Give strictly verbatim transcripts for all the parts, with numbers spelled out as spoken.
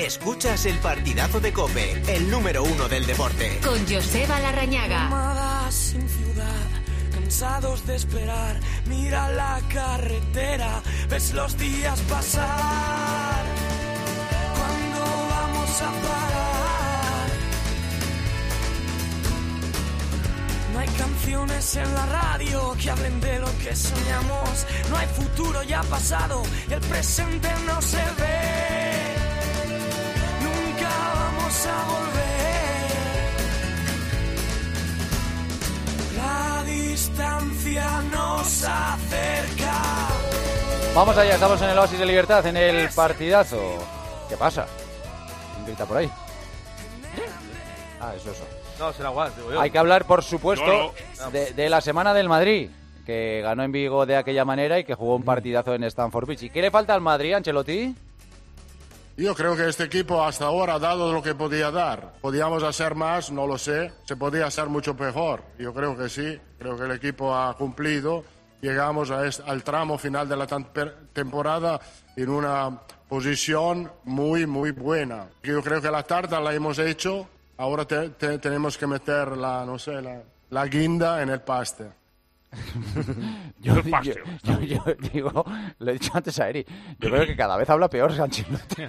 Escuchas el partidazo de COPE, el número uno del deporte. Con Joseba Larrañaga. Nómadas sin ciudad, cansados de esperar, mira la carretera, ves los días pasar. ¿Cuándo vamos a parar? No hay canciones en la radio que hablen de lo que soñamos. No hay futuro ya pasado, el presente no se ve. Nunca vamos a volver. La distancia nos acerca. Vamos allá, estamos en el Oasis de Libertad, en el partidazo. ¿Qué pasa? ¿Quién grita por ahí? Ah, eso, eso. No, será guay, digo yo. Hay que hablar, por supuesto, No, no. de, de la semana del Madrid, que ganó en Vigo de aquella manera y que jugó un partidazo en Stamford Bridge. ¿Y qué le falta al Madrid, Ancelotti? Yo creo que este equipo hasta ahora ha dado lo que podía dar. ¿Podíamos hacer más? No lo sé. Se podía hacer mucho mejor. Yo creo que sí. Creo que el equipo ha cumplido. Llegamos a este, al tramo final de la temporada en una posición muy, muy buena. Yo creo que la tarta la hemos hecho. Ahora te, te, tenemos que meter la, no sé, la, la guinda en el paste. yo, yo, yo, yo digo, lo he dicho antes a Eri, yo creo que cada vez habla peor Ancelotti.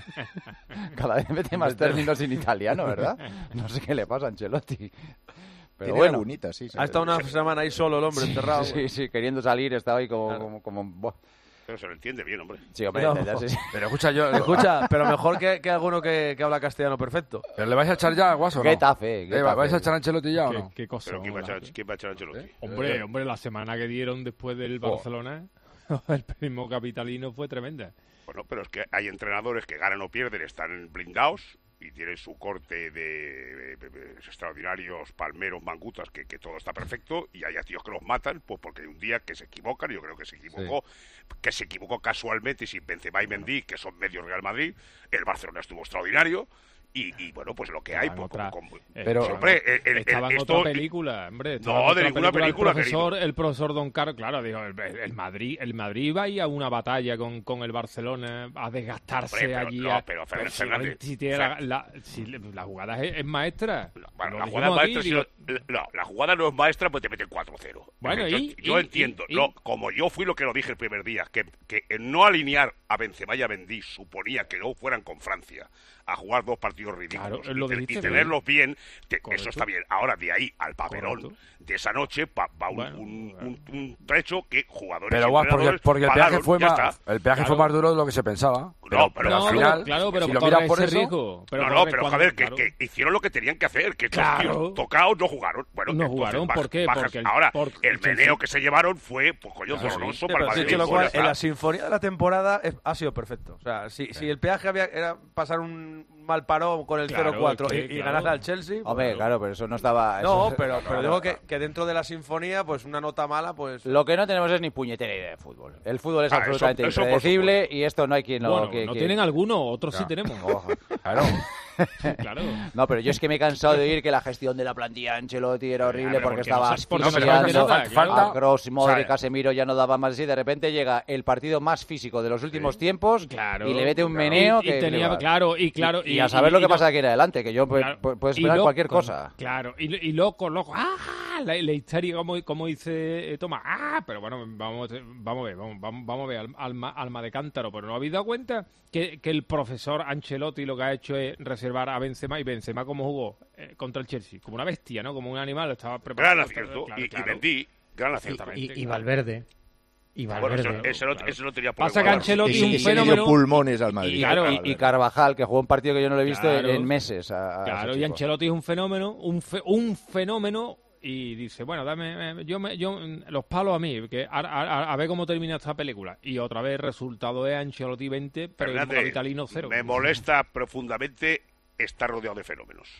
Cada vez mete más términos en italiano, ¿verdad? No sé qué le pasa a Ancelotti. Pero bueno, lagunita, sí, sí, ha estado una sí. semana ahí solo el hombre, sí, enterrado. Sí, sí, queriendo salir, estaba ahí como... Claro. como, como buah. Pero se lo entiende bien, hombre. Sí, hombre, No, ya, sí, sí. pero escucha, yo, escucha, pero mejor que, que alguno que, que habla castellano perfecto. ¿Pero le vais a echar ya, Guaso, no? Getafe, Eh, Getafe. ¿Vais a echar a Ancelotti ya o ¿Qué, no? qué cosa? Pero ¿quién va a hola. echar, quién va a echar a Ancelotti? ¿Eh? Hombre, hombre, la semana que dieron después del Oh. Barcelona, el primo capitalino fue tremenda. Bueno, pero es que hay entrenadores que ganan o pierden, están blindados y tienen su corte de, de, de, de extraordinarios palmeros, mangutas, que, que todo está perfecto, y hay a tíos que los matan, pues porque hay un día que se equivocan, yo creo que se equivocó, sí. que se equivocó casualmente, sin Benzema y Mendy, que son medios Real Madrid, el Barcelona estuvo extraordinario, y, y bueno, pues lo que hay, pues, otra, como, como, eh, pero, pues, hombre, el, el, estaba el, en esto, otra película, hombre. Estaba no, en otra de ninguna película, el profesor, querido. el profesor Don Carlos, claro, digo, el, el Madrid, el Madrid iba ahí a una batalla con, con el Barcelona a desgastarse Hombre, pero, allí. no, a, pero, pero Fernández, si, si tiene la, la, si la jugada es, es maestra. No, bueno, Lo la dijimos jugada es maestra, aquí, si digo, no, no, la jugada no es maestra, pues te meten cuatro cero. Bueno, yo, y, yo y, entiendo, y, no, y, como yo fui lo que lo dije el primer día, que, que el no alinear a Benzema y a Mendy suponía que no fueran con Francia a jugar dos partidos ridículos Claro, lo y, te- dijiste y tenerlos bien, te- Correcto. eso está bien. Ahora, de ahí al papelón Correcto. de esa noche va, va un, Bueno, un, bueno. un, un trecho que jugadores Pero y Guas, porque, entrenadores porque el peaje pagaron, fue ya más está. el peaje Claro. fue más duro de lo que se pensaba. No, pero no, al pero- final, claro, pero si lo corre miras por ese eso, riesgo. Pero no, no, corre pero cuando- joder, que, claro. que hicieron lo que tenían que hacer, que estos Claro. tíos tocados no jugaron. Bueno, No entonces, jugaron, bajas- ¿por qué? bajas. Porque el- Ahora, porque- el meneo Chelsea- que se llevaron fue, pues coño, Claro, doloroso sí. para el Pero Madrid. dicho lo pues, cual, ya en la está. sinfonía de la temporada es- ha sido perfecto. O sea, si, si el peaje había, era pasar un mal parón con el Claro, cero cuatro es que, y, y claro. ganarle al Chelsea... Hombre, pues, claro, pero eso no estaba... No, eso- pero, pero no, digo no. que, que dentro de la sinfonía, pues una nota mala, pues... Lo que no tenemos es ni puñetera idea de fútbol. El fútbol es Ah, absolutamente eso- eso por impredecible y esto no hay quien lo... Bueno, que- no que- tienen alguno, otros sí Ya. tenemos. Ojo. claro. Claro. No, pero yo es que me he cansado de oír que la gestión de la plantilla de Ancelotti era horrible pero porque porque estaba no se- porque no se asfixiando hace nada, a falta- Kroos, Modric, o sea, Casemiro ya no daba más y de repente llega el partido más físico de los últimos tiempos Claro, y le mete un claro. meneo Y- y que tenía- flipas. claro, y claro, y, y a saber y- lo que y pasa lo- de aquí en adelante, que yo pu- Claro. pu- puedes Y esperar loco, cualquier cosa. Claro, y, y loco, loco. ¡Ah! La, la histeria, como, como dice eh, Tomás. ¡Ah! Pero bueno, vamos, vamos a ver, vamos, vamos, vamos a ver, al- alma, alma de cántaro. Pero ¿no habéis dado cuenta que, que el profesor Ancelotti lo que ha hecho es reservar a Benzema? Y Benzema, como jugó eh, contra el Chelsea, como una bestia, ¿no? Como un animal, estaba preparado. Gran acierto. Claro, y, y claro. Mendy, gran acierto. Exactamente, Y, y claro. Valverde. Y Bueno, Valverde. ese, ese no, claro. ese no tenía por qué Pasa que guardar. Ancelotti Ese- un ese le dio fenómeno. pulmones al Madrid. Y, claro, y- y Carvajal, que jugó un partido que yo no lo he visto Claro. en meses. a- a Claro, ese y chico. Ancelotti es un fenómeno, un, fe- un fenómeno, y dice, bueno, dame, eh, yo, me, yo los palos a mí, que a, a- a ver cómo termina esta película. Y otra vez el resultado es Ancelotti veinte, pero el Fernández, capitalino cero. me molesta profundamente estar rodeado de fenómenos.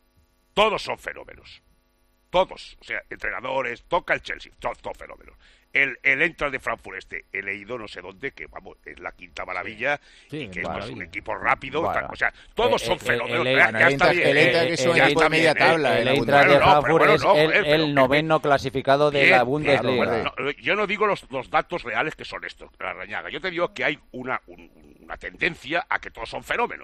Todos son fenómenos. Todos. O sea, entrenadores, toca el Chelsea, todos, todos fenómenos. El, el entra de Frankfurt este, he leído no sé dónde, que vamos, es la quinta maravilla, Sí, y que maravilla. esto es un equipo rápido, Bueno. tal, o sea, todos Eh, son eh, fenómenos. el- ya, bueno, ya el está Inter- bien. el Inter eh, que eh, son ya equipo está de media bien, eh. tabla, El la Eintracht de Bueno, no, pero Frankfurt bueno, es no, el, joder, el pero- noveno clasificado de Bien, la claro, Bundesliga. bueno, No, yo no digo los, los datos reales que son estos, la rañaga. Yo te digo que hay una, un- una tendencia a que todos son fenómenos.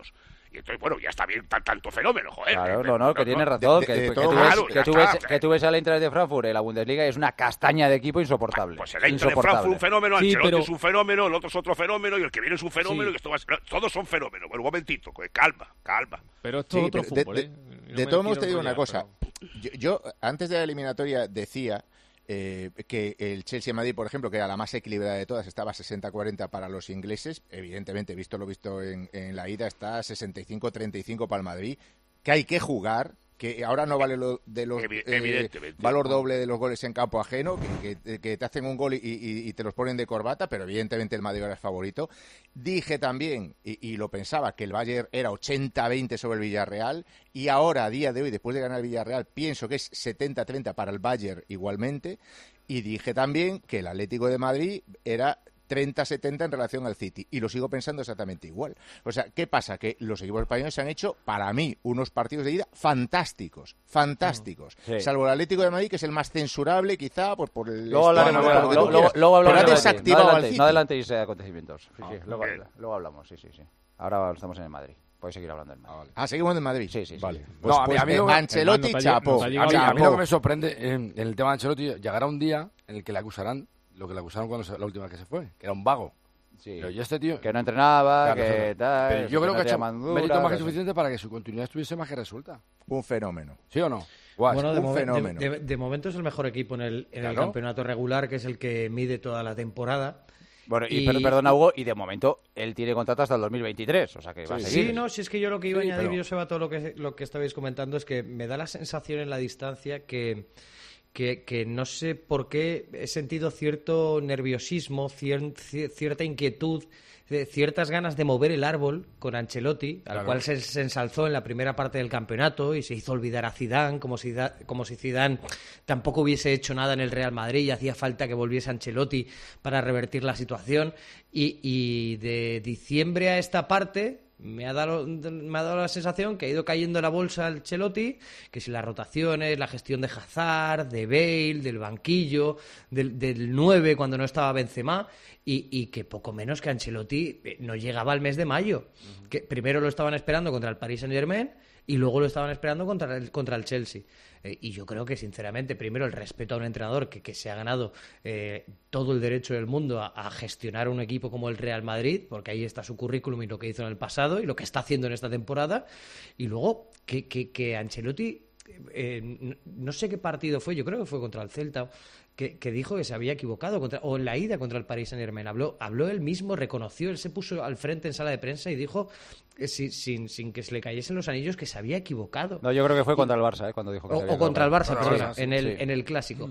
Y entonces, bueno, ya está bien t- tanto fenómeno, joder. Claro, Eh, no, no, que tienes razón. de- Que, de que todo tú modo, ves, claro, que, ya tú ves, está. que tú ves al Eintracht de Frankfurt en la Bundesliga y es una castaña de equipo insoportable. Pues el Eintracht de Frankfurt un fenómeno, Sí, Ancelotti pero- es un fenómeno, el otro es otro fenómeno y el que viene es un fenómeno Sí. y esto va a ser- todos son fenómenos. Bueno, un momentito, pues, calma, calma. Pero esto Sí, es otro pero de- fútbol, de, ¿eh? No de me todos modos quiero te digo una enrollar, cosa. pero- Yo, yo, antes de la eliminatoria decía eh, que el Chelsea-Madrid, por ejemplo, que era la más equilibrada de todas, estaba sesenta cuarenta para los ingleses. Evidentemente, visto lo visto en, en la ida, está sesenta y cinco treinta y cinco para el Madrid. Que hay que jugar, que ahora no vale lo de los Evi- eh, evidentemente. valor doble de los goles en campo ajeno, que, que- que te hacen un gol y, y- y te los ponen de corbata, pero evidentemente el Madrid ahora es favorito. Dije también, y, y lo pensaba, que el Bayern era ochenta veinte sobre el Villarreal, y ahora, a día de hoy, después de ganar el Villarreal, pienso que es setenta treinta para el Bayern igualmente, y dije también que el Atlético de Madrid era treinta setenta en relación al City, y lo sigo pensando exactamente igual. O sea, ¿qué pasa? Que los equipos españoles se han hecho, para mí, unos partidos de ida fantásticos, fantásticos. Sí. Salvo el Atlético de Madrid, que es el más censurable, quizá, por, por el... Luego hablaremos, estilo, de- por lo que luego, tú luego, quieras. luego hablamos Pero ha del Madrid. desactivado no al adelantéis, City. no adelantéis eh, acontecimientos. Sí, sí, luego, bien. luego hablamos, sí, sí, sí. Ahora estamos en el Madrid. Podéis seguir hablando del Madrid. Ah, seguimos en Madrid. Sí, sí, sí. Vale. sí. Pues, No, a mí- pues, a mí no eh, me- Ancelotti, Hermano, no te ha- chapo. no te ha A llegado mí, a chapo. mí lo que me sorprende en, en el tema de Ancelotti, llegará un día en el que le acusarán lo que le acusaron cuando se- la última vez que se fue, que era un vago. Sí. Pero yo este tío... Que no entrenaba, Claro, que claro. tal. Pero yo que creo no que ha tenía hecho mandura, mérito más que no sé. suficiente para que su continuidad estuviese más que resuelta. Un fenómeno. ¿Sí o no? Guas. Bueno, de, un momen- fenómeno. de- de- de momento es el mejor equipo en el, en el Claro. campeonato regular, que es el que mide toda la temporada. Bueno, y, Y- per- perdona, Hugo, y de momento él tiene contrato hasta el dos mil veintitrés, o sea que va a seguir. Sí, no, si es que yo lo que iba Sí, a añadir, pero- Joseba, todo lo que, lo que estabais comentando es que me da la sensación en la distancia que, que, que no sé por qué he sentido cierto nerviosismo, cier- cier- cierta inquietud, eh, ciertas ganas de mover el árbol con Ancelotti, al Claro. cual se, se ensalzó en la primera parte del campeonato y se hizo olvidar a Zidane, como si, Da- como si Zidane tampoco hubiese hecho nada en el Real Madrid y hacía falta que volviese Ancelotti para revertir la situación. Y, y de diciembre a esta parte me ha dado me ha dado la sensación que ha ido cayendo la bolsa Ancelotti, que si las rotaciones, la gestión de Hazard, de Bale, del banquillo, del, del nueve cuando no estaba Benzema, y, y que poco menos que Ancelotti eh, no llegaba al mes de mayo. Que primero lo estaban esperando contra el Paris Saint-Germain y luego lo estaban esperando contra el, contra el Chelsea. Eh, y yo creo que, sinceramente, primero el respeto a un entrenador que, que se ha ganado eh, todo el derecho del mundo a, a gestionar un equipo como el Real Madrid, porque ahí está su currículum y lo que hizo en el pasado y lo que está haciendo en esta temporada. Y luego que, que, que Ancelotti, eh, no, no sé qué partido fue, yo creo que fue contra el Celta, que, que dijo que se había equivocado, contra, o en la ida contra el Paris Saint-Germain. Habló, habló él mismo, reconoció, él se puso al frente en sala de prensa y dijo, eh, sin, sin, sin que se le cayesen los anillos, que se había equivocado. No, yo creo que fue contra el Barça, ¿eh? Cuando dijo que O, se había o contra el Barça, equivocado. perdona, Sí, en, el, sí. en el clásico.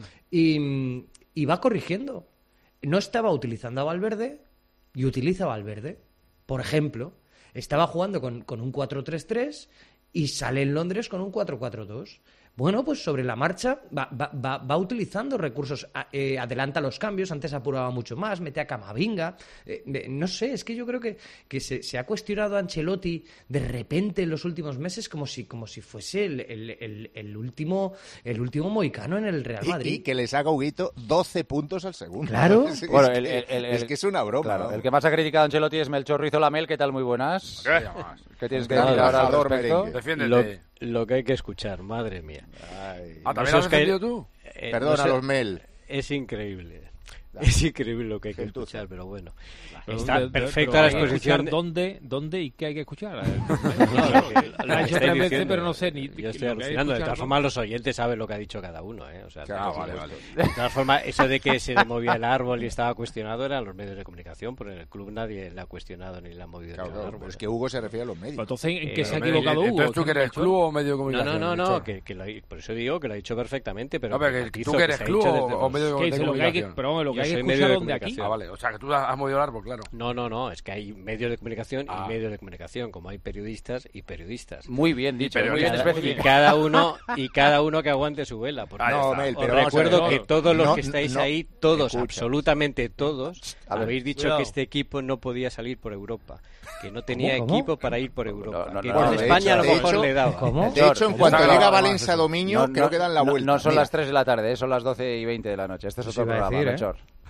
Y, y va corrigiendo. No estaba utilizando a Valverde y utiliza a Valverde. Por ejemplo, estaba jugando con, con un cuatro tres tres y sale en Londres con un cuatro cuatro dos. Bueno, pues sobre la marcha va, va, va, va utilizando recursos, a- eh, adelanta los cambios, antes apuraba mucho más, mete a Camavinga, eh, eh, no sé, es que yo creo que, que se, se ha cuestionado a Ancelotti de repente en los últimos meses como si, como si fuese el, el, el, el último el último mohicano en el Real Y, Madrid. y que le saca Huguito doce puntos al segundo. Claro. Es, es Bueno, que, el- el- el- es que es una broma. Claro, vamos. el que más ha criticado a Ancelotti es Melchor Ruiz Olamel. ¿Qué tal? Muy buenas. ¿Eh? ¿Qué tienes que Gran decir ahora al embajador respecto? merengue. Defiéndete. Lo, lo que hay que escuchar, madre mía. Ay. Ah, ¿también Eso lo has es que- defendido tú? Eh, Perdona, no sé, los Mel. es increíble. Es increíble lo que hay que Gentuza. escuchar, pero bueno. Pero Está de- de- perfecta pero la hay que exposición. escuchar ¿Dónde, ¿Dónde y qué hay que escuchar? No, lo que- lo Lo ha que hecho estáis tres veces, diciendo. pero no sé ni... Yo lo estoy que hay que alucinando. De todas escuchar, formas, los oyentes saben lo que ha dicho cada uno. ¿eh? O sea, Ah, por vale, supuesto. vale. De todas formas, eso de que se le movía el árbol y estaba cuestionado eran los medios de comunicación, porque en el club nadie le ha cuestionado ni le ha movido Claro, el claro, árbol. es que Hugo se refiere a los Pero medios. entonces, ¿en Eh, qué se ha pero equivocado Hugo? Entonces, ¿tú que eres Melchor? club o medio de No, comunicación? no, no, no, Melchor? que, que lo, por eso digo que lo ha dicho perfectamente, pero No, pero que que matizo tú que eres se ha club dicho o, desde o los- medio de, ¿Qué de dice? Lo que hay que, comunicación. pero vamos, lo que Yo hay que soy medio escuchar de donde aquí. comunicación. Ah, vale, o sea, que tú has movido el árbol, claro. No, no, no, es que hay medios de comunicación Ah. y medios de comunicación, como hay periodistas y periodistas. Muy bien dicho, pero muy bien Cada- y especificado. cada uno y cada uno que aguante su vela. Porque Ahí No, está. Mel, os pero vamos a recuerdo ver. que todos los No, que estáis no, ahí, todos, escucha. absolutamente todos, A ver, habéis dicho cuidado. que este equipo no podía salir por Europa, que no tenía ¿Cómo? equipo para ir por Europa, No, no, que no, con no, de España hecho- a lo de mejor hecho- le daba. ¿Cómo? De hecho, en George, cuanto está llega grabado, Valencia eso. Dominio, creo que dan la no- vuelta. No son Mira. las tres de la tarde, eh, son las doce y veinte de la noche. Este es Eso otro iba a programa, decir, ¿eh? Melchor.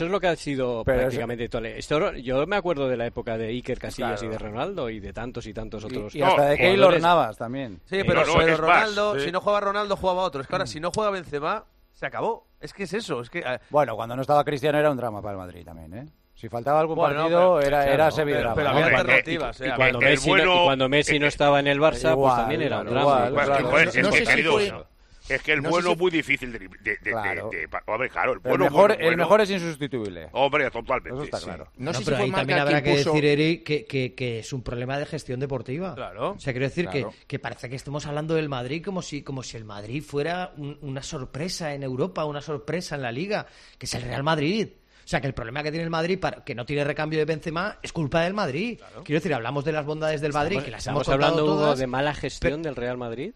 eso es lo que ha sido Pero prácticamente todo. Esto, yo me acuerdo de la época de Iker Casillas Claro. y de Ronaldo y de tantos y tantos otros. Y, y hasta de Keylor Navas. Fábregas también. Sí, pero, no, no, pero es Ronaldo, más, sí. si no jugaba Ronaldo, jugaba otro. Es que ahora, si no juega Benzema, se acabó. Es que es eso. Es que, eh, Bueno, cuando no estaba Cristiano era un drama para el Madrid también, ¿eh? Si faltaba algún Bueno, partido, pero- era, claro, era no, semidrama. pero- pero había Hombre, alternativas, y- eh, y a Cuando el Messi, no, bueno- y cuando Messi no estaba en el Barça, Igual, pues también era un claro, drama. igual, Bueno, claro. pues, es No que, sé si queridos, fue- es que el no sé bueno si- es muy difícil de... de, de, de- Claro. de- de- hombre, claro, el El bueno, mejor, bueno, el mejor es insustituible. Hombre, totalmente. Eso está sí. claro. No, No, sé si pero fue ahí también Marca habrá quien que puso- decir, Eric, que, que, que es un problema de gestión deportiva. Claro. O sea, quiero decir Claro. que, que parece que estemos hablando del Madrid como si, como si el Madrid fuera un- una sorpresa en Europa, una sorpresa en la Liga, que es el Real Madrid. O sea, que el problema que tiene el Madrid, para, que no tiene recambio de Benzema, es culpa del Madrid. Quiero decir, hablamos de las bondades del Madrid, Estamos, que las estamos hemos contado hablando, Hugo, todas. de mala gestión pero- del Real Madrid.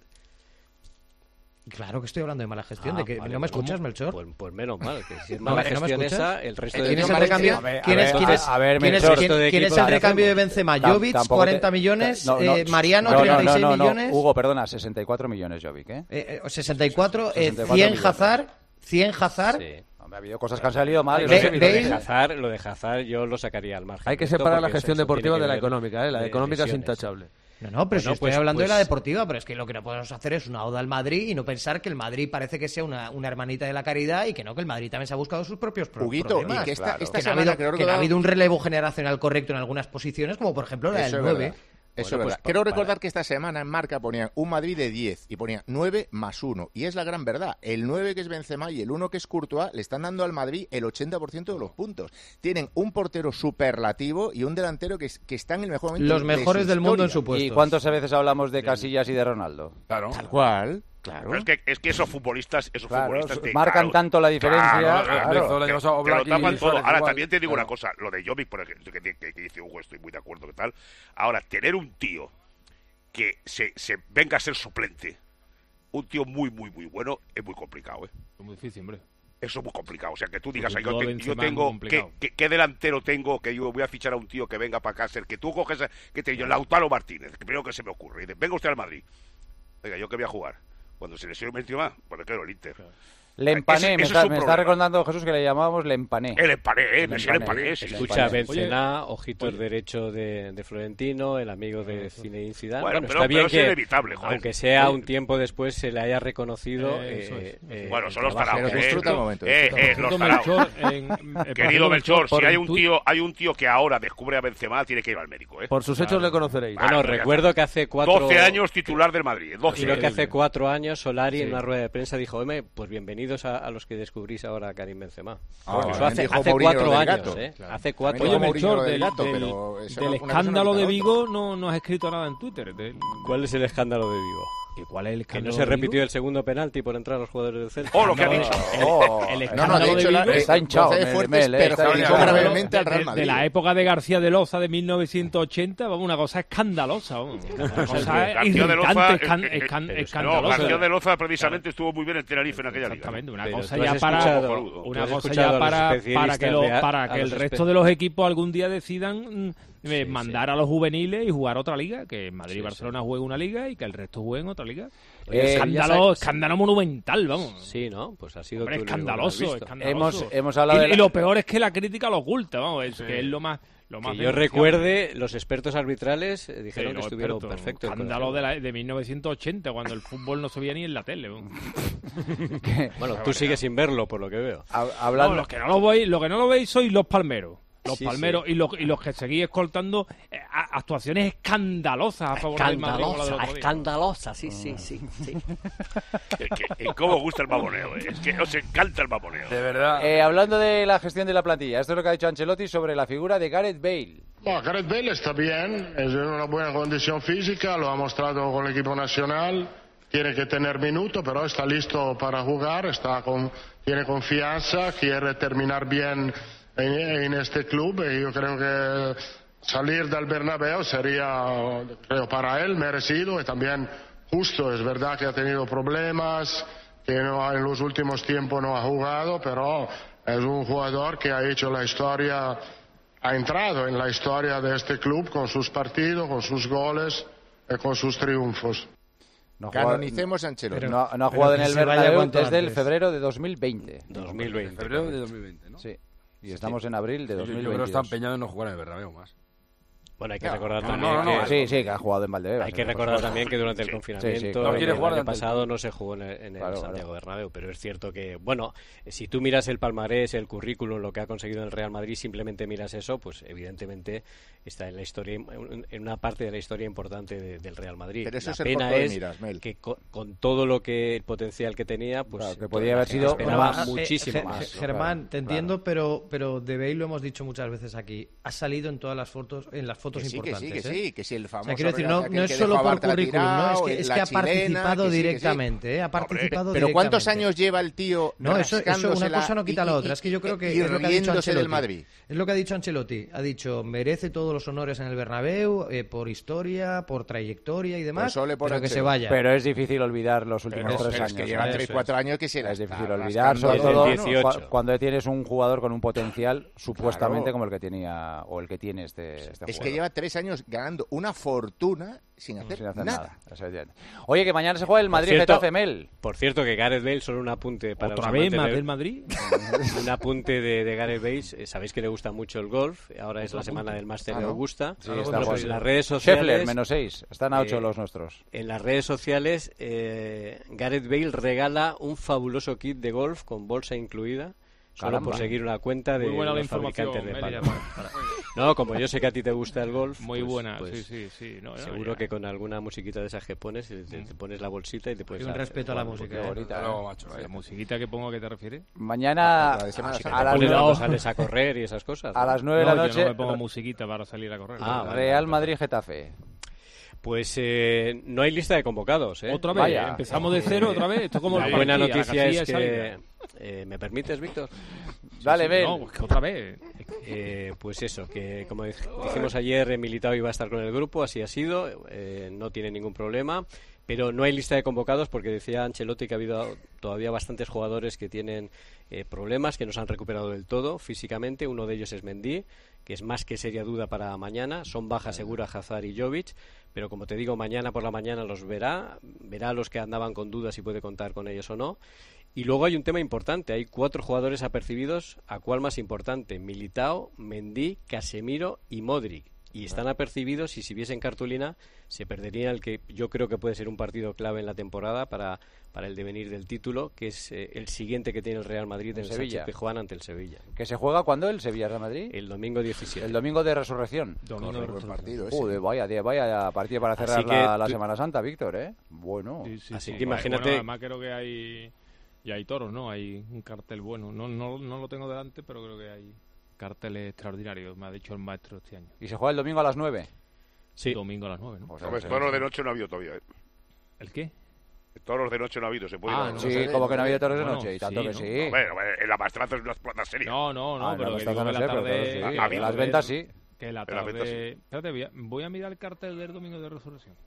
Claro que estoy hablando de mala gestión, Ah, de que vale, no me ¿cómo? escuchas, Melchor. Pues, pues menos mal, que si es No mala me- no me gestión escuchas. esa, el resto de ¿Quién es el equipos- recambio? A ver, ¿Quién a es, ver, quién es- a ver, quién es- Melchor. quién- de quién es equipos el de recambio de hacemos. Benzema? Tam- Jovic, tampoco cuarenta te- millones. no, no, eh, Mariano, no, no, treinta y seis no, no, no. millones. Hugo, perdona, sesenta y cuatro millones Jovic, ¿eh? Eh, eh, sesenta y cuatro, eh, sesenta y cuatro cien millones. Hazard. cien Hazard. Sí. Hombre, ha habido cosas que han salido mal. Lo eso es Ve- de, evidente. lo de Bale- Hazard, lo de Hazard yo lo sacaría al margen. Hay que de esto, separar la porque gestión eso- eso deportiva tiene de la que ver económica, ¿eh? La de económica es decisiones. intachable. No, no, pero si Bueno, estoy pues- hablando de la pues- deportiva, pero es que lo que no podemos hacer es una oda al Madrid y no pensar que el Madrid parece que sea una, una hermanita de la caridad y que no, que el Madrid también se ha buscado sus propios pro- Huguito, problemas. y que esta, claro. esta que no ha semana habido, creo que no ha recordar- habido un relevo generacional correcto en algunas posiciones, como por ejemplo la Eso del es nueve. verdad. Eso Bueno, es pues verdad. pa- Quiero para- recordar que esta semana en Marca ponían un Madrid de diez y ponían nueve más uno. Y es la gran verdad. El nueve que es Benzema y el uno que es Courtois le están dando al Madrid el ochenta por ciento de los puntos. Tienen un portero superlativo y un delantero que, es- que está en el mejor momento Los de mejores su del mundo en historia. su puesto. ¿Y cuántas veces hablamos de Casillas y de Ronaldo? Claro. Tal cual, claro. Pero es que, es que esos futbolistas, esos Claro, futbolistas te- marcan claro, tanto la diferencia. claro, claro. Empezó el año pasado te lo Oblak y tapan todo. Suárez Ahora, igual. también te digo Claro. una cosa, lo de Jovic, por ejemplo, que, que- que dice Hugo, estoy muy de acuerdo, que tal. Ahora, tener un tío que se, se venga a ser suplente, un tío muy, muy, muy bueno, es muy complicado, ¿eh? Es muy difícil, hombre. Eso es muy complicado. O sea, que tú digas, Porque "Ay, yo, todo te- Benzema yo es muy tengo, ¿qué, complicado". qué, qué delantero tengo que yo voy a fichar a un tío que venga para acá? Ser que tú coges, a- que te digo, Lautaro Martínez, que primero que se me ocurre. Y dices, venga usted al Madrid. Venga, ¿yo qué voy a jugar? Cuando se lesione Benzema, pues me quedo el Inter. Le Ese- empané, ese me, es está, un me está problema. recordando Jesús que le llamábamos le empané. El empané, eh, me El sé el empané, empané, sí, el sí. Escucha, Oye, Benzema, ojitos derecho de, de Florentino, el amigo de Zinedine Zidane. Bueno, Bueno, pero- está bien pero es que, inevitable, joder. aunque sea un tiempo después, se le haya reconocido. Eh, eso eh, es. eh, Bueno, el son los trabajo taraos. Pero que ha disfruta hecho. el momento. Eh, disfruta el eh, momento. los Melchor, taraos. en- eh, por Querido ejemplo, Melchor, si por hay un un tuit- tío, hay un tío que ahora descubre a Benzema, tiene que ir al médico, ¿eh? Por sus hechos le conoceréis. Ah, Bueno, ya recuerdo que hace cuatro... doce años titular del Madrid, doce Creo que años. hace cuatro años Solari en Sí. una rueda de prensa dijo, "Oye, pues bienvenidos a, a los que descubrís ahora a Karim Benzema". Ah, Eso también hace, dijo hace Mourinho cuatro lo del años, gato. ¿eh? Claro. Hace También cuatro dijo Oye, años. Mourinho Melchor, lo del del, gato, del- pero eso del una cosa no escándalo quita de la Vigo no, no has escrito nada en Twitter. Del- ¿Cuál es el escándalo de Vigo? ¿Y ¿Cuál es el Que escándalo no se de repitió Vigo? el segundo penalti por entrar a los jugadores del Celta. Oh, lo que ha No, dicho. Oh, el No, no, escándalo de hecho, de la, Vigo eh, está hinchado, González Mel- Fuertes Mel, eh, está perjudicó hinchado. gravemente al de, Real de Madrid. la época de García de Loza de mil novecientos ochenta, vamos, una cosa escandalosa, vamos. Una cosa García de Loza, irritante, escan- eh, eh, escan- pero es que- No, escandalosa. García de Loza precisamente estuvo muy bien en Tenerife en aquella liga. Exactamente, una Pero cosa tú has ya para escuchado- tú una has cosa escuchado ya a los para, para que, especialistas lo- de a- para a que el los resto espe- de los equipos algún día decidan mm, eh, Sí, mandar sí. a los juveniles y jugar otra liga, que Madrid y Sí, Barcelona juegue una liga y que el resto jueguen otra liga. Eh, escándalo, ya sabes- escándalo monumental, vamos. Sí, ¿no? Pues ha sido Hombre, tú el único que lo has escandaloso, visto. escandaloso. Hemos, hemos hablado Y, de la- y lo peor es que la crítica lo oculta, vamos, es, que es lo más, lo más Que yo denunciable. recuerde, los expertos arbitrales eh, Sí, dijeron que los estuvieron expertos, perfectos. con escándalo el- de, la, de mil novecientos ochenta, cuando el fútbol no se veía ni en la tele. vamos. Bueno, tú sigues sin verlo, por lo que veo. hab- No, hablando, los que no lo veis, lo que no lo veis sois los palmeros. Los Sí, palmeros sí. Y, los, y los que seguís escoltando eh, a- actuaciones escandalosas a favor del Madrid. como la del Escandalosa, otro día. escandalosa, sí, sí, sí. sí. Que- que- y cómo gusta el mamoneo, eh. Es que os encanta el mamoneo. De verdad. eh, hablando de la gestión de la plantilla, esto es lo que ha dicho Ancelotti sobre la figura de Gareth Bale. No, Gareth Bale está bien, es en una buena condición física, lo ha mostrado con el equipo nacional, tiene que tener minuto, pero está listo para jugar, está con, tiene confianza, quiere terminar bien en, en este club y yo creo que salir del Bernabéu sería, creo, para él merecido y también justo. Es verdad que ha tenido problemas, que no, en los últimos tiempos no ha jugado, pero es un jugador que ha hecho la historia, ha entrado en la historia de este club con sus partidos, con sus goles y con sus triunfos. No ha jugado- Canonicemos a Ancelotti. no, no ha pero jugado en que el se vaya Bernabéu cuanto desde el antes. febrero de dos mil veinte. dos mil veinte. Febrero de dos mil veinte, ¿no? Sí. Y estamos en abril de Yo, yo dos mil veintidós. creo que está empeñado en no jugar en el Bernabéu más. Bueno, hay que No, recordar no, también no, no, que... sí, sí, que ha jugado en Valdebebas. Hay que recordar también que durante el confinamiento sí, sí, no quiere el jugar año ante el- pasado no se jugó en el, en el Claro, Santiago claro. Bernabéu, pero es cierto que, bueno, si tú miras el palmarés, el currículum, lo que ha conseguido en el Real Madrid, simplemente miras eso, pues evidentemente está en la historia, en una parte de la historia importante de- del Real Madrid. Pero eso la es el pena corto de es miras, Mel. que con, con todo lo que el potencial que tenía, pues Claro, que toda podía la haber gente sido- esperaba Bueno, eh, muchísimo Ge- más. Ge- ¿no? Germán, Claro, te entiendo, pero pero de Bale lo hemos dicho muchas veces aquí. Ha salido en todas las fotos, en las fotos Que sí, que sí, importantes. que ¿eh? sí, que sí, el O sea, famoso quiero decir, no, aquel no es que solo dejó a por Bartra currículum, ¿no? Es tirado, que, es la que ha chilena, participado que sí, que sí. directamente, ¿eh? Ha participado Pero ¿cuántos directamente. años lleva el tío No, eso, eso una rascándosela cosa no quita y- la y- otra. Es que yo creo que y es lo que ha dicho riéndose Ancelotti. del Madrid? Es lo que ha dicho Ancelotti. Ha dicho, merece todos los honores en el Bernabéu, eh, por historia, por trayectoria y demás, Pues ole por pero que se Ancelotti. vaya. Pero es difícil olvidar los últimos Pero, tres pero años. es que lleva ¿eh? tres, Eso cuatro años que se la Es difícil está olvidar, sobre rascando todo Desde el dieciocho. cua- cuando tienes un jugador con un potencial supuestamente Claro. como el que tenía o el que tiene este, este Es jugador. que lleva tres años ganando una fortuna sin hacer, Sin hacer nada. nada. Eso es bien. Oye, que mañana se juega el Por Madrid cierto- Getafe, Mel. Por cierto, que Gareth Bale, solo un apunte para ¿Otra los vez amantes más de- del Madrid? un apunte de, de Gareth Bale. Eh, Sabéis que le gusta mucho el golf. Ahora es la semana del Máster Ah, de ¿no? Augusta. Sí, Bueno, está pues jugando. en las redes sociales... Scheffler, menos seis. Están a ocho eh, los nuestros. En las redes sociales, eh, Gareth Bale regala un fabuloso kit de golf con bolsa incluida, solo Caramba. por seguir una cuenta de Muy buena la los información, fabricantes de Mel, palos. ya para- No, como yo sé que a ti te gusta el golf, Muy pues- buena, pues sí, sí, sí. No, no, seguro ya. que con alguna musiquita de esas que pones, te, te pones la bolsita y te puedes... Y un dar- respeto a la jugar un música, poquito. ¿eh? Bonita, Luego, ¿eh? macho, ¿La eh. musiquita que pongo a qué te refieres? Mañana La de Semana Ah, sí, que Santa. te a las pones nueve- cuando sales a correr y esas cosas. a ¿no? las nueve de No, la yo noche, no me pongo musiquita para salir a correr. Ah, vale. Real Madrid Getafe. Pues eh, no hay lista de convocados, ¿eh? Otra vez, Vaya. empezamos de cero otra vez. Esto como La el buena Parquí, a la noticia casilla es de que... salida. eh, ¿Me permites, Víctor? Dale, Sí, Bel. No, pues que otra vez. Eh, pues eso, que como dij- dijimos ayer, eh, Militao iba a estar con el grupo, así ha sido, eh, no tiene ningún problema, pero no hay lista de convocados porque decía Ancelotti que ha habido todavía bastantes jugadores que tienen eh, problemas, que no se han recuperado del todo físicamente, uno de ellos es Mendy, que es más que seria duda para mañana, son baja segura Hazard y Jovic, pero como te digo, mañana por la mañana los verá, verá a los que andaban con dudas si puede contar con ellos o no. Y luego hay un tema importante, hay cuatro jugadores apercibidos, ¿a cuál más importante? Militao, Mendy, Casemiro y Modric. Y están apercibidos y si viesen cartulina se perdería el que yo creo que puede ser un partido clave en la temporada para, para el devenir del título, que es eh, el siguiente que tiene el Real Madrid en En el Sevilla. Sánchez Pizjuán ante el Sevilla. ¿Que se juega cuándo? ¿El Sevilla-Real Madrid? El domingo diecisiete. El domingo de resurrección. Domingo de Buen resurrección. partido ese. Joder, vaya, día, vaya partido para cerrar Así que la, la tú- Semana Santa, Víctor, ¿eh? Bueno. Sí, sí, Así sí. que imagínate- Bueno, además creo que hay... Y hay toros, ¿no? Hay un cartel bueno. No, no, no lo tengo delante, pero creo que hay carteles extraordinarios, me ha dicho el maestro este año. ¿Y se juega el domingo a las nueve? Sí. Domingo a las nueve, ¿no? O sea, Hombre, se- toros de noche no ha habido todavía. ¿eh? ¿El qué? Toros de noche no ha habido, se puede ir Ah, a- no. Sí, sé, como que no ha habido toros de Bueno, noche, y tanto sí, que ¿no? sí. Bueno, en la maestranza es una plaza seria. No, no, no, Ah, pero no, que está digo no que la sé, pero tarde... toros sí. Ah, que habido. la Las tarde- ventas sí. Que la En las ventas tarde... Espérate, voy a, voy a mirar el cartel del domingo de resurrección.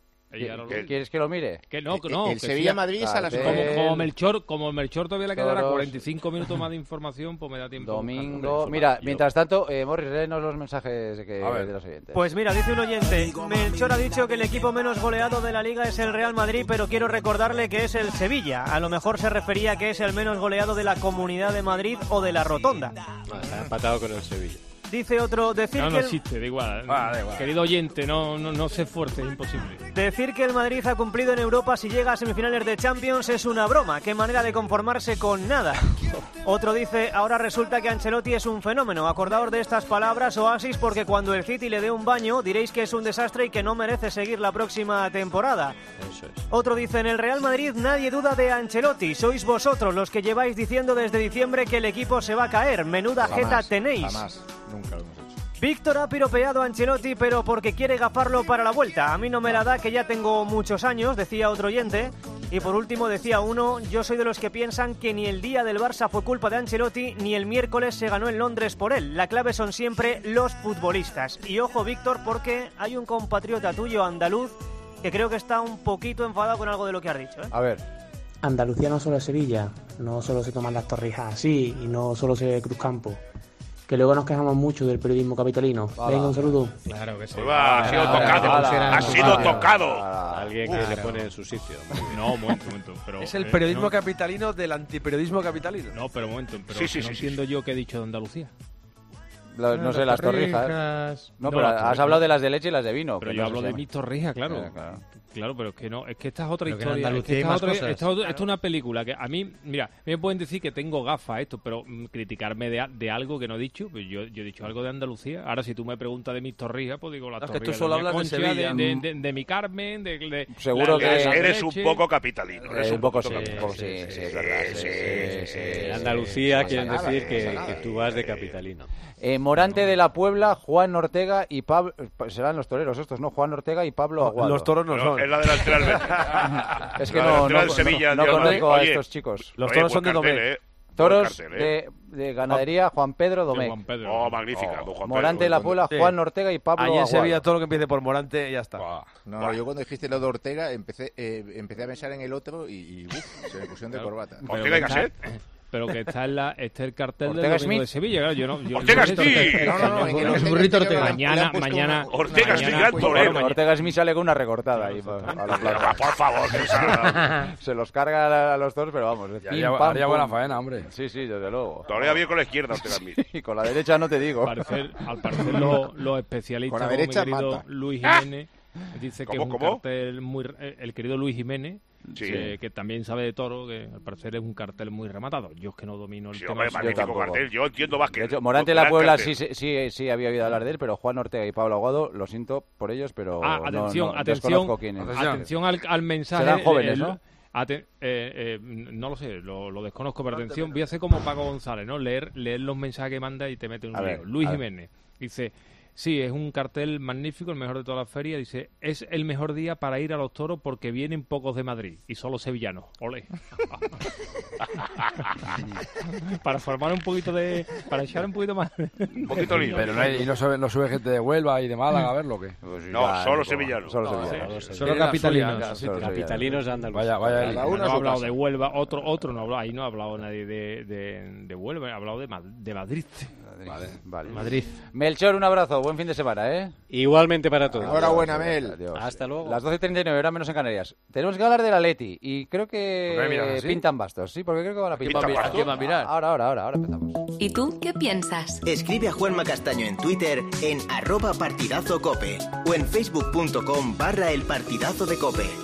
Y ahora lo- ¿Qué? ¿Quieres que lo mire? Que no, que no. el que sí, Sevilla-Madrid es a las Cartel. nueve. Como, como Melchor, como Melchor todavía le quedará Toros. cuarenta y cinco minutos más de información, pues me da tiempo. a buscarlo. Domingo. Mira, mientras tanto, eh, Morris, léenos los mensajes que, A ver. de los oyentes. Pues mira, dice un oyente, Melchor ha dicho que el equipo menos goleado de la liga es el Real Madrid, pero quiero recordarle que es el Sevilla. A lo mejor se refería a que es el menos goleado de la Comunidad de Madrid o de la Rotonda. No, está empatado con el Sevilla. Dice otro, decir No, que no el, existe, da igual. Ah, da igual. Querido oyente, no, no, no se esfuerce, es imposible. decir que el Madrid ha cumplido en Europa si llega a semifinales de Champions es una broma. Qué manera de conformarse con nada. Otro dice, ahora resulta que Ancelotti es un fenómeno. Acordaos de estas palabras, Oasis, porque cuando el City le dé un baño diréis que es un desastre y que no merece seguir la próxima temporada. Eso es. Otro dice, en el Real Madrid nadie duda de Ancelotti. Sois vosotros los que lleváis diciendo desde diciembre que el equipo se va a caer. Menuda jeta Jamás, tenéis. Jamás, nunca lo hemos hecho. Víctor ha piropeado a Ancelotti, pero porque quiere gafarlo para la vuelta. A mí no me la da, que ya tengo muchos años, decía otro oyente. Y por último decía uno, yo soy de los que piensan que ni el día del Barça fue culpa de Ancelotti, ni el miércoles se ganó en Londres por él. La clave son siempre los futbolistas. Y ojo, Víctor, porque hay un compatriota tuyo andaluz que creo que está un poquito enfadado con algo de lo que has dicho, ¿eh? A ver. Andalucía no solo es Sevilla, no solo se toman las torrijas así y no solo se ve Cruzcampo. Que luego nos quejamos mucho del periodismo capitalino. Hola. Venga, un saludo. Claro que sí. Va, ha sido Ahora, tocado. que te pusieran Ha en su sido sitio. tocado. Alguien que Uf. le pone en su sitio. No, un momento, un momento. Pero, Es el eh, periodismo no, capitalino del antiperiodismo capitalino. No, pero un momento. Pero Sí, sí, no sí, sí, entiendo yo qué he dicho de Andalucía. Lo- no sé, las torrijas. No, pero No, has torrijas. hablado de las de leche y las de vino. Pero que yo no hablo se de llama. mis torrijas, claro. Eh, claro. Claro, pero es que no, es que esta es otra Pero que en historia. Es Andalucía que hay esta, más otra- cosas. esta otra- esto es una película que a mí, mira, me pueden decir que tengo gafas esto, pero mm, criticarme de, a- de algo que no he dicho, pues yo, yo he dicho algo de Andalucía. Ahora si tú me preguntas de mis torrijas, pues digo las Es que tú torrijas solo de Doña hablas de Concha, Sevilla. de, de, de- de mi Carmen, de, de Seguro la- que la- Eres, la eres un leche. poco capitalino. Eres Eh, un poco sí, capitalino. sí, sí, sí, es verdad. Sí, sí, sí, En sí, Andalucía sí, quieren sí, sí, decir sí, que, sí, que sí. tú vas de capitalino. Eh, Morante de la Puebla, Juan Ortega y Pablo... Serán los toreros estos, ¿no? Juan Ortega y Pablo Aguado. Los toros no No, son. es la delantera del Betis. Es que La no, delantera no, del no- Sevilla, no Dios mío. conozco a Oye, estos chicos. Los oye, toros son de buen cartel, Domecq. ¿eh? Buen Toros cartel, ¿eh? de, de ganadería, Juan Pedro De Domecq. Juan Pedro. Oh, magnífica. don Juan Pedro. Morante de la Puebla, Sí. Juan Ortega y Pablo Allí en Aguado. Sevilla todo lo que empiece por Morante ya está. Buah, No, buah. no, yo cuando dijiste lo de Ortega empecé, eh, empecé a pensar en el otro y, y uf, se me pusieron de Claro. corbata. Pero Ortega y que está- Gasset. Pero que está en la, está el cartel Ortega del domingo Smith. de Sevilla, claro, yo no... Yo, Ortega yo- Smith. No, no, no, en el Los Ortega burritos Smith Ortega. le han Mañana, puesto mañana... una- Ortega mañana- Smith, gran pues, torero. mañana- Ortega Smith sale con una recortada ahí pa- a la plaza. Por favor, César. Se los carga a, a los toros, pero vamos. Ya pim, haría- pam, haría pum. buena faena, hombre. Sí, sí, desde luego. Torea bien con la izquierda, Ortega Smith. Y con la derecha no te digo. Al parecer, al parecer los, los especialistas, Con la como derecha mi querido mata. Luis Jiménez, dice que es ¿Cómo, un cómo? cartel muy... eh, El querido Luis Jiménez, Sí. que, que también sabe de toro, que al parecer es un cartel muy rematado. Yo es que no domino el Sí, tema. hombre, ese. magnífico tampoco. cartel. Yo entiendo más que... De hecho, Morante de la gran Puebla cartel. sí, sí, sí, sí había oído hablar de él, pero Juan Ortega y Pablo Aguado, lo siento por ellos, pero Ah, no- atención, no, atención, desconozco quién es. Atención. atención al, al mensaje. Serán jóvenes, eh, ¿no? ate- eh, eh, no lo sé, lo, lo desconozco, pero atención, voy a hacer como Paco González, ¿no? Leer, leer los mensajes que manda y te mete en un A lío. ver, Luis a ver. Jiménez dice, sí, es un cartel magnífico, el mejor de toda la feria. Dice, es el mejor día para ir a los toros porque vienen pocos de Madrid y solo sevillanos. Ole. Para formar un poquito de... Para echar un poquito más... Un poquito lío. Pero no, hay- y no sube, no sube gente de Huelva y de Málaga a verlo, ¿qué? Pues No, ya, solo no, sevillanos. Solo No, sevillanos. sí, Solo Tiene la capitalinos. suya, casi. Solo Capitalinos de Vaya, Andalucía. vaya. Cada No uno ha a su hablado casa. de Huelva, otro otro no ha hablado, ahí no ha hablado nadie de, de, de Huelva, ha hablado de, Ma- de Madrid. Vale, vale. Madrid. Melchor, un abrazo, buen fin de semana, ¿eh? Igualmente para todos. Enhorabuena, Mel. Adiós. Hasta luego. Las doce y treinta y nueve, hora menos en Canarias. Tenemos que hablar de la Leti y creo que ¿Por qué miras así? pintan bastos, sí, porque creo que van a pintar. ¿Pintan bastos? ¿Quién va a mirar? Ahora, ahora, ahora, ahora empezamos. ¿Y tú qué piensas? Escribe a Juanma Castaño en Twitter en arroba partidazo cope o en facebook punto com barra el partidazo de cope.